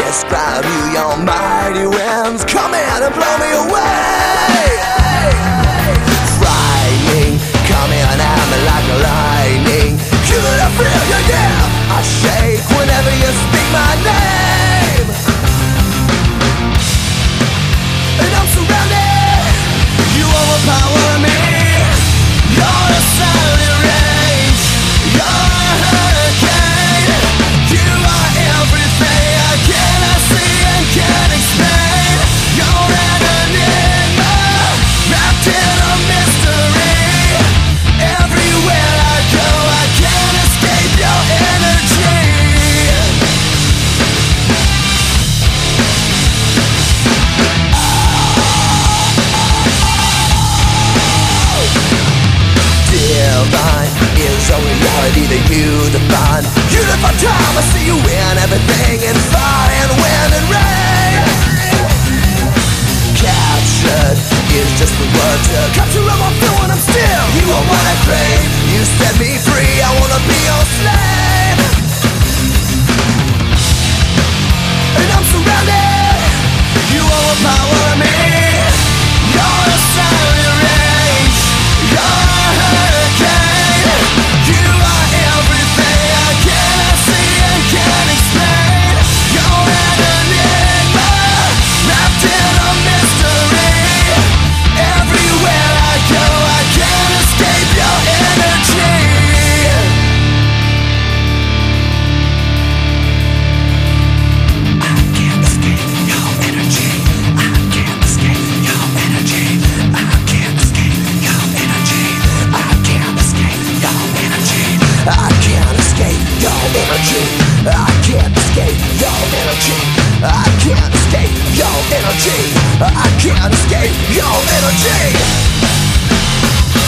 describe you. Your mighty winds come in and blow me away. Frightening, coming at me like a lightning. Could I feel you? Yeah, I shake whenever you speak my name. And I'm surrounded, you overpower me. You're a silent rage, you're a hurricane. You are everything I cannot see and can't explain. You're an enigma, wrapped in a mystery. Everywhere I go, I can't escape your energy. Divine is a reality that you define. You define time, I see you in everything, in fire and wind and rain. Captured is just the word to capture how I'm feeling. I'm still, you are what I crave. You set me free, I wanna be your slave. And I'm surrounded, you overpower me. You're a silent rage, you're a hurricane. You are everything I cannot see and can't explain. You're an enigma, wrapped in a mystery. Everywhere I go, I can't escape your energy. I can't escape your energy. I can't escape your energy. I can't escape your energy. I can't escape your energy. I can't escape your energy. I can't escape your energy. I can't escape your energy. I can't escape your energy.